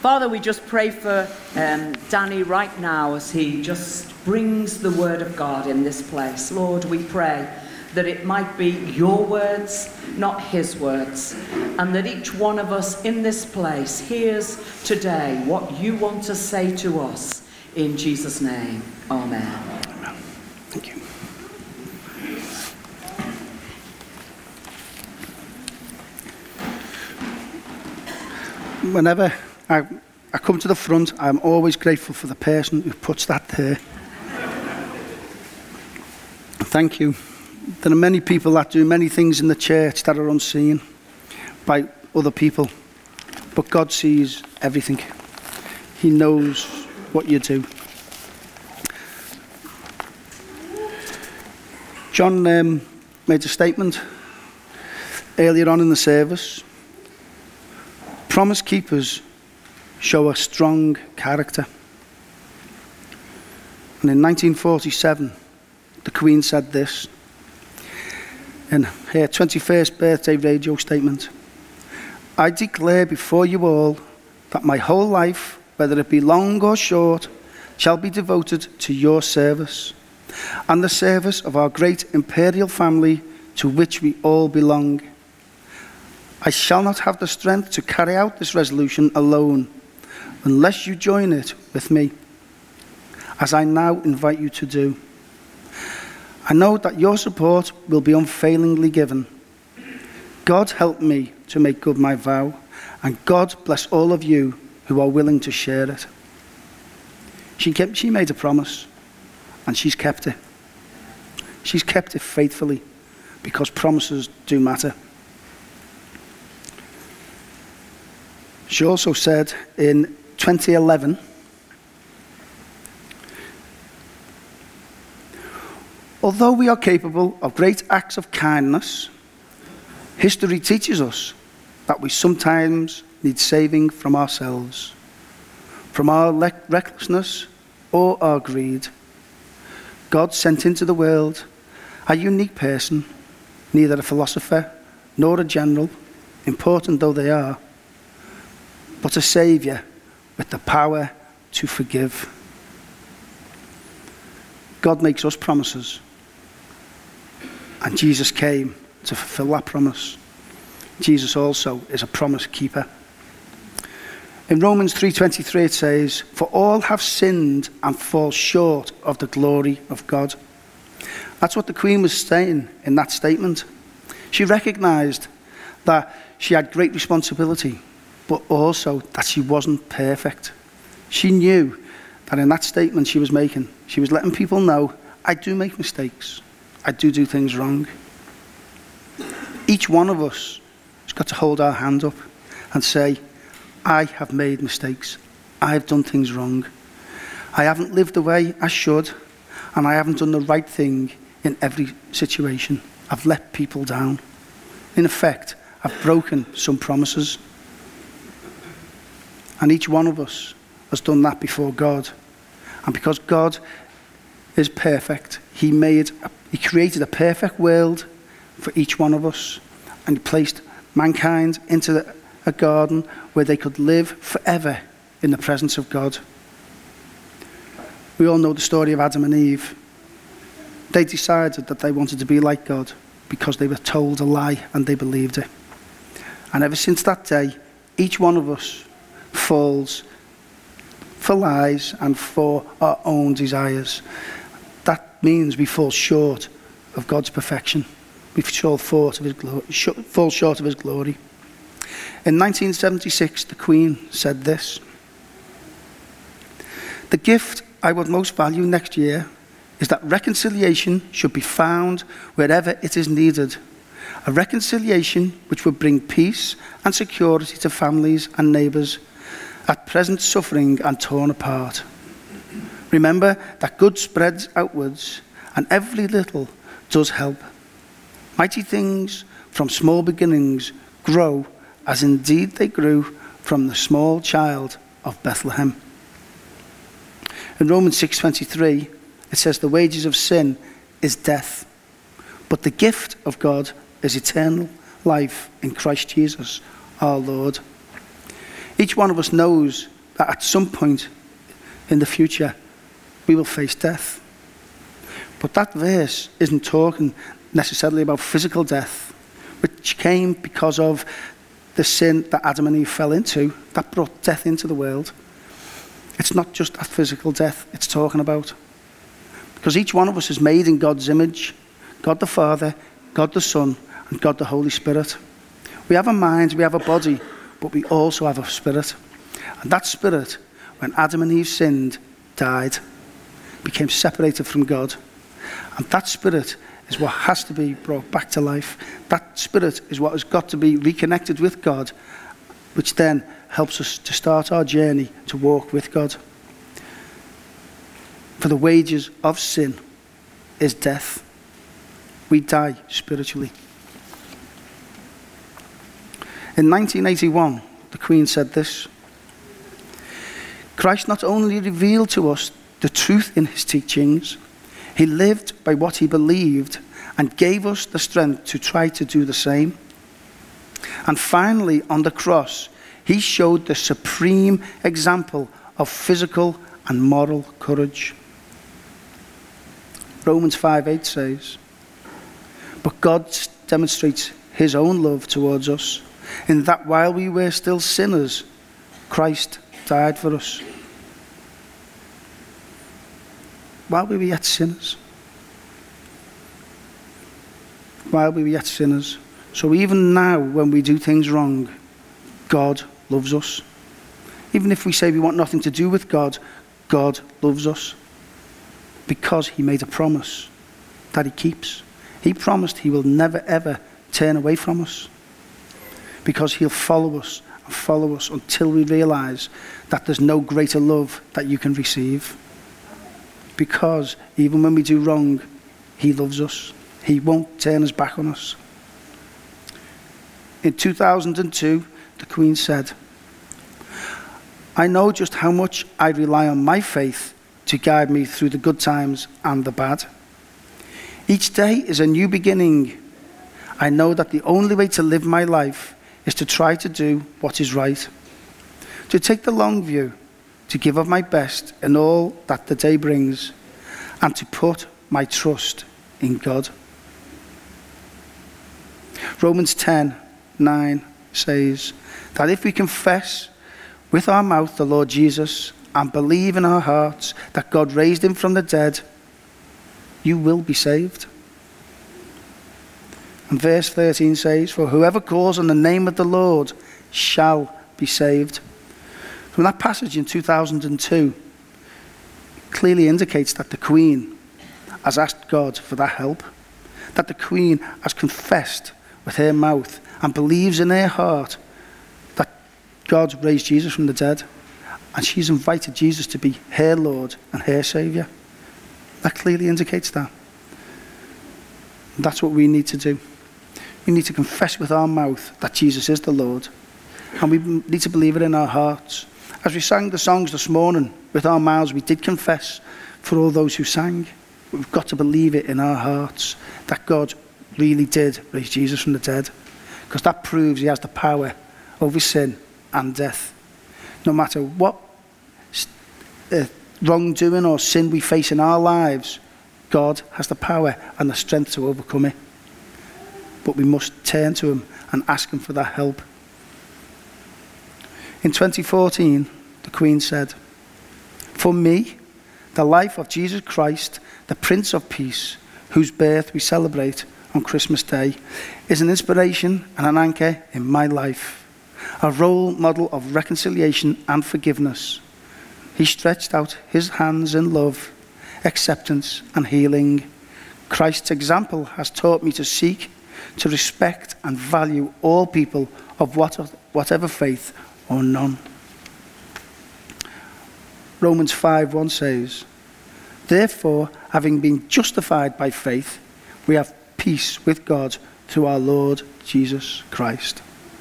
Father, we just pray for Danny right now as he just brings the word of God in this place. Lord, we pray that it might be your words, not his words, and that each one of us in this place hears today what you want to say to us. In Jesus' name, amen. Amen. Thank you. Whenever I come to the front, I'm always grateful for the person who puts that there. Thank you. There are many people that do many things in the church that are unseen by other people, but God sees everything. He knows what you do. John made a statement earlier on in the service. Promise keepers show a strong character. And in 1947, the Queen said this in her 21st birthday radio statement: "I declare before you all that my whole life, whether it be long or short, shall be devoted to your service and the service of our great imperial family to which we all belong. I shall not have the strength to carry out this resolution alone unless you join it with me, as I now invite you to do. I know that your support will be unfailingly given. God help me to make good my vow, and God bless all of you who are willing to share it." She made a promise, and she's kept it. She's kept it faithfully, because promises do matter. She also said in 2011, "Although we are capable of great acts of kindness, history teaches us that we sometimes need saving from ourselves, from our recklessness or our greed. God sent into the world a unique person, neither a philosopher nor a general, important though they are, but a saviour with the power to forgive." God makes us promises, and Jesus came to fulfill that promise. Jesus also is a promise keeper. In Romans 3:23 it says, "For all have sinned and fall short of the glory of God." That's what the Queen was saying in that statement. She recognised that she had great responsibility, but also that she wasn't perfect. She knew that in that statement she was making, she was letting people know, I do make mistakes. I do things wrong. Each one of us has got to hold our hand up and say, I have made mistakes. I've done things wrong. I haven't lived the way I should, and I haven't done the right thing in every situation. I've let people down. In effect, I've broken some promises. And each one of us has done that before God. And because God is perfect, He created a perfect world for each one of us. And He placed mankind into a garden where they could live forever in the presence of God. We all know the story of Adam and Eve. They decided that they wanted to be like God because they were told a lie and they believed it. And ever since that day, each one of us falls for lies and for our own desires. That means we fall short of God's perfection. We fall short of His glory. In 1976, the Queen said this: "The gift I would most value next year is that reconciliation should be found wherever it is needed. A reconciliation which would bring peace and security to families and neighbours at present suffering and torn apart. Remember that good spreads outwards, and every little does help. Mighty things from small beginnings grow, as indeed they grew from the small child of Bethlehem." In Romans 6:23, it says, "The wages of sin is death, but the gift of God is eternal life in Christ Jesus our Lord." Each one of us knows that at some point in the future, we will face death. But that verse isn't talking necessarily about physical death, which came because of the sin that Adam and Eve fell into, that brought death into the world. It's not just that physical death it's talking about. Because each one of us is made in God's image, God the Father, God the Son, and God the Holy Spirit. We have a mind, we have a body, but we also have a spirit. And that spirit, when Adam and Eve sinned, died, became separated from God. And that spirit is what has to be brought back to life. That spirit is what has got to be reconnected with God, which then helps us to start our journey to walk with God. For the wages of sin is death. We die spiritually. In 1981, the Queen said this: Christ not only revealed to us the truth in his teachings, he lived by what he believed and gave us the strength to try to do the same. And finally, on the cross, he showed the supreme example of physical and moral courage. Romans 5:8 says, but God demonstrates his own love towards us, in that while we were still sinners, Christ died for us. While we were yet sinners. While we were yet sinners. So even now, when we do things wrong, God loves us. Even if we say we want nothing to do with God, God loves us. Because he made a promise that he keeps. He promised he will never ever turn away from us. Because he'll follow us and follow us until we realize that there's no greater love that you can receive. Because even when we do wrong, he loves us. He won't turn his back on us. In 2002, the Queen said, I know just how much I rely on my faith to guide me through the good times and the bad. Each day is a new beginning. I know that the only way to live my life is to try to do what is right, to take the long view, to give of my best in all that the day brings, and to put my trust in God. Romans 10:9 says that if we confess with our mouth the Lord Jesus and believe in our hearts that God raised him from the dead, you will be saved. And verse 13 says, for whoever calls on the name of the Lord shall be saved. From that passage in 2002, clearly indicates that the Queen has asked God for that help, that the Queen has confessed with her mouth and believes in her heart that God raised Jesus from the dead, and she's invited Jesus to be her Lord and her Saviour. That clearly indicates that. And that's what we need to do. We need to confess with our mouth that Jesus is the Lord, and we need to believe it in our hearts. As we sang the songs this morning, with our mouths we did confess for all those who sang. But we've got to believe it in our hearts that God really did raise Jesus from the dead, because that proves he has the power over sin and death. No matter what wrongdoing or sin we face in our lives, God has the power and the strength to overcome it. But we must turn to him and ask him for that help. In 2014, the Queen said, for me, the life of Jesus Christ, the Prince of Peace, whose birth we celebrate on Christmas Day, is an inspiration and an anchor in my life, a role model of reconciliation and forgiveness. He stretched out his hands in love, acceptance and healing. Christ's example has taught me to seek, to respect and value all people of whatever faith or none. Romans 5:1 says, therefore, having been justified by faith, we have peace with God through our Lord Jesus Christ.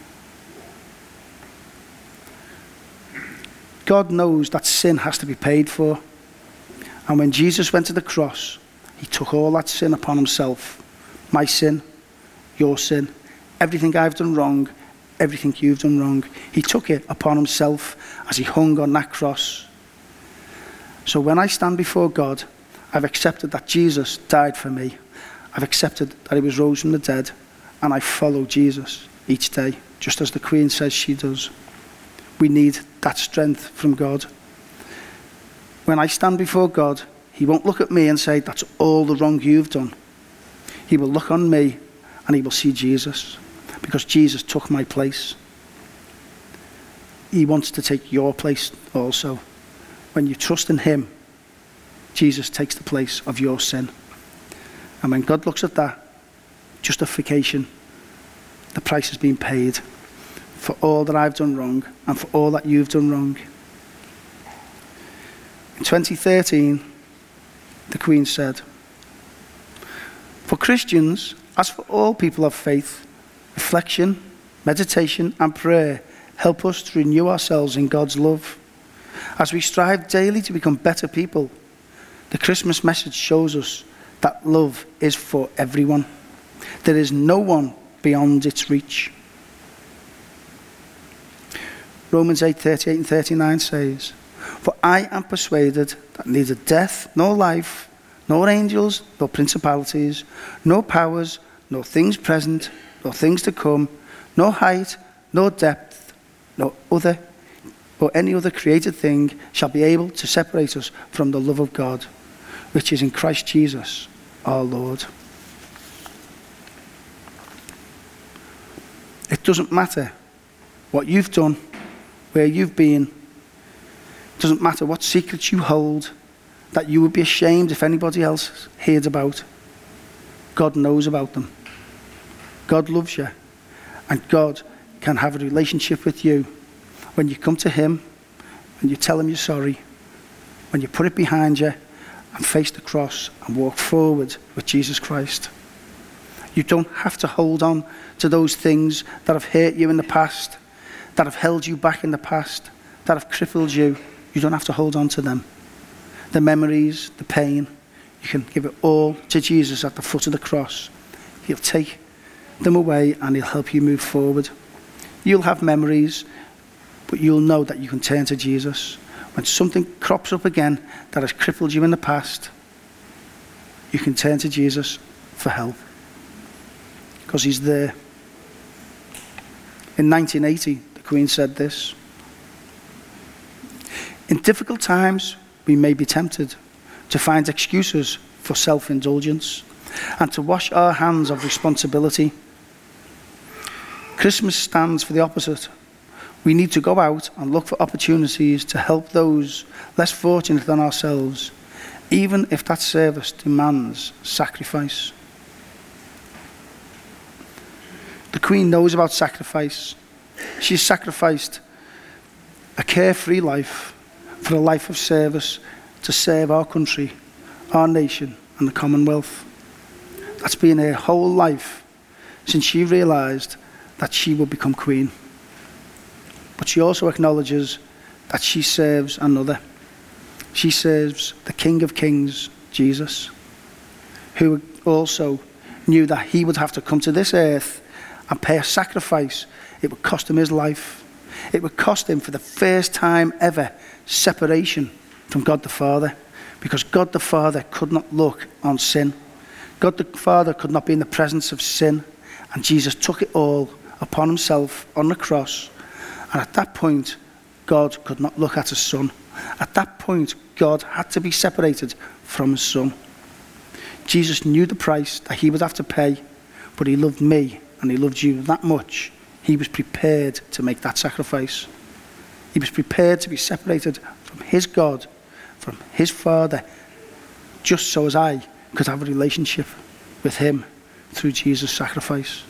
God knows that sin has to be paid for. And when Jesus went to the cross, he took all that sin upon himself. My sin, your sin, everything I've done wrong, everything you've done wrong. He took it upon himself as he hung on that cross. So when I stand before God, I've accepted that Jesus died for me. I've accepted that he was rose from the dead, and I follow Jesus each day, just as the Queen says she does. We need that strength from God. When I stand before God, he won't look at me and say, that's all the wrong you've done. He will look on me and he will see Jesus, because Jesus took my place. He wants to take your place also. When you trust in him, Jesus takes the place of your sin. And when God looks at that, justification, the price has been paid for all that I've done wrong and for all that you've done wrong. In 2013, the Queen said, for Christians, as for all people of faith, reflection, meditation and prayer help us to renew ourselves in God's love. As we strive daily to become better people, the Christmas message shows us that love is for everyone. There is no one beyond its reach. Romans 8:38 and 39 says, for I am persuaded that neither death nor life, nor angels, nor principalities, nor powers, nor things present, nor things to come, nor height, nor depth, nor any other created thing shall be able to separate us from the love of God, which is in Christ Jesus, our Lord. It doesn't matter what you've done, where you've been. It doesn't matter what secrets you hold that you would be ashamed if anybody else heard about. God knows about them. God loves you, and God can have a relationship with you when you come to him, when you tell him you're sorry, when you put it behind you and face the cross and walk forward with Jesus Christ. You don't have to hold on to those things that have hurt you in the past, that have held you back in the past, that have crippled you. You don't have to hold on to them. The memories, the pain, you can give it all to Jesus at the foot of the cross. He'll take them away and he'll help you move forward. You'll have memories, but you'll know that you can turn to Jesus. When something crops up again that has crippled you in the past, you can turn to Jesus for help, because he's there. In 1980, the Queen said this, in difficult times, we may be tempted to find excuses for self-indulgence and to wash our hands of responsibility. Christmas stands for the opposite. We need to go out and look for opportunities to help those less fortunate than ourselves, even if that service demands sacrifice. The Queen knows about sacrifice. She's sacrificed a carefree life for a life of service to serve our country, our nation, and the Commonwealth. That's been her whole life since she realised that she would become Queen. But she also acknowledges that she serves another. She serves the King of Kings, Jesus, who also knew that he would have to come to this earth and pay a sacrifice. It would cost him his life. It would cost him, for the first time ever, separation from God the Father, because God the Father could not look on sin. God the Father could not be in the presence of sin, and Jesus took it all upon himself on the cross. And at that point, God could not look at his Son. At that point, God had to be separated from his Son. Jesus knew the price that he would have to pay, but he loved me and he loved you that much. He was prepared to make that sacrifice. He was prepared to be separated from his God, from his Father, just so as I could have a relationship with him through Jesus' sacrifice.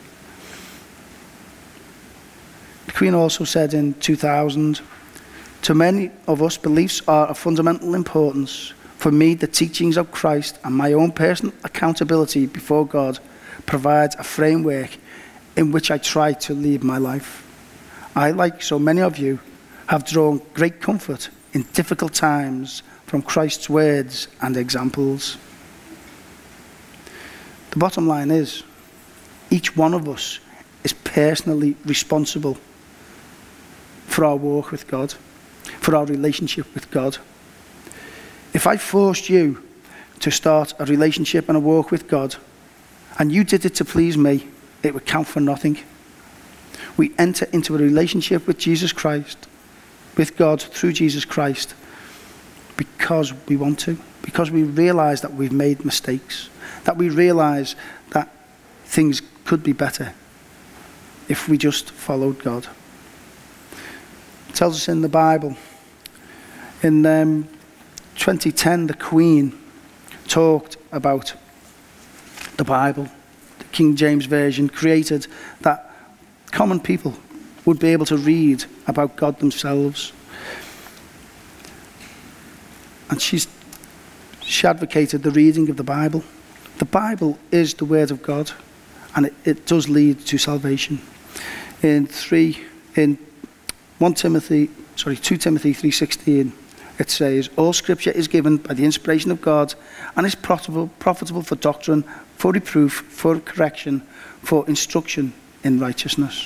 The Queen also said in 2000, to many of us, beliefs are of fundamental importance. For me, the teachings of Christ and my own personal accountability before God provides a framework in which I try to lead my life. I, like so many of you, have drawn great comfort in difficult times from Christ's words and examples. The bottom line is, each one of us is personally responsible for our walk with God, for our relationship with God. If I forced you to start a relationship and a walk with God, and you did it to please me, it would count for nothing. We enter into a relationship with Jesus Christ, with God through Jesus Christ, because we want to, because we realize that we've made mistakes, that we realize that things could be better if we just followed God. It tells us in the Bible, in 2010, the Queen talked about the Bible. The King James Version created that common people would be able to read about God themselves. And she advocated the reading of the Bible. The Bible is the Word of God, and it does lead to salvation. In 2 Timothy 3:16, it says, all Scripture is given by the inspiration of God and is profitable for doctrine, for reproof, for correction, for instruction in righteousness.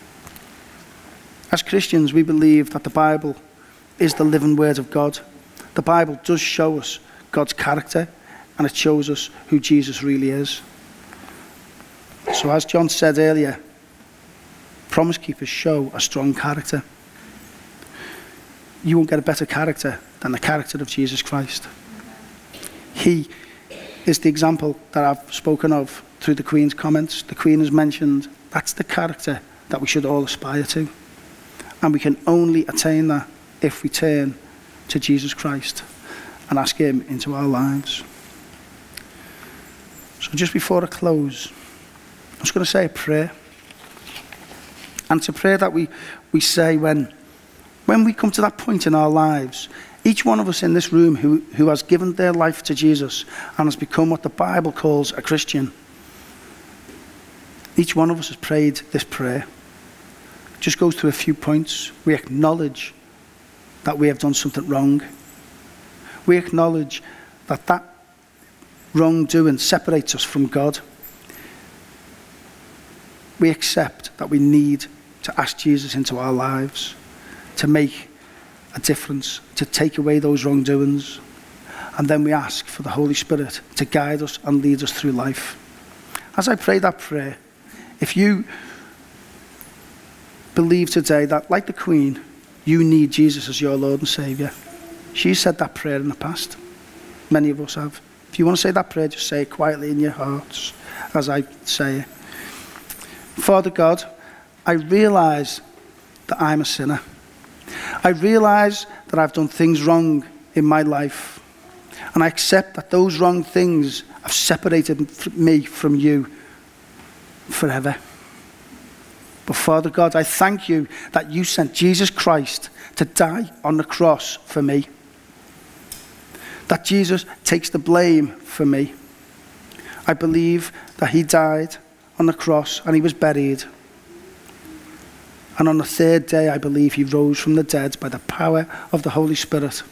As Christians, we believe that the Bible is the living Word of God. The Bible does show us God's character, and it shows us who Jesus really is. So as John said earlier, Promise Keepers show a strong character. You won't get a better character than the character of Jesus Christ. He is the example that I've spoken of through the Queen's comments. The Queen has mentioned that's the character that we should all aspire to. And we can only attain that if we turn to Jesus Christ and ask him into our lives. So just before I close, I'm just going to say a prayer. And it's a prayer that we say when we come to that point in our lives. Each one of us in this room who has given their life to Jesus and has become what the Bible calls a Christian, each one of us has prayed this prayer. It just goes through a few points. We acknowledge that we have done something wrong. We acknowledge that wrongdoing separates us from God. We accept that we need to ask Jesus into our lives to make a difference, to take away those wrongdoings. And then we ask for the Holy Spirit to guide us and lead us through life. As I pray that prayer, if you believe today that, like the Queen, you need Jesus as your Lord and Saviour. She said that prayer in the past. Many of us have. If you want to say that prayer, just say it quietly in your hearts as I say it. Father God, I realise that I'm a sinner. I realise that I've done things wrong in my life. And I accept that those wrong things have separated me from you forever. But Father God, I thank you that you sent Jesus Christ to die on the cross for me. That Jesus takes the blame for me. I believe that he died on the cross and he was buried. And on the third day, I believe he rose from the dead by the power of the Holy Spirit.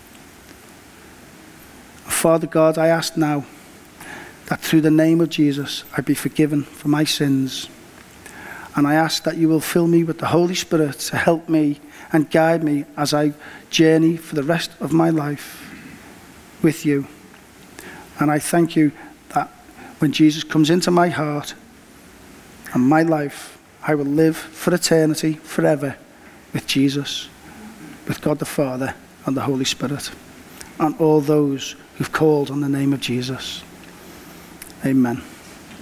Father God, I ask now that through the name of Jesus, I be forgiven for my sins. And I ask that you will fill me with the Holy Spirit to help me and guide me as I journey for the rest of my life with you. And I thank you that when Jesus comes into my heart and my life, I will live for eternity, forever, with Jesus, with God the Father and the Holy Spirit, and all those who've called on the name of Jesus. Amen.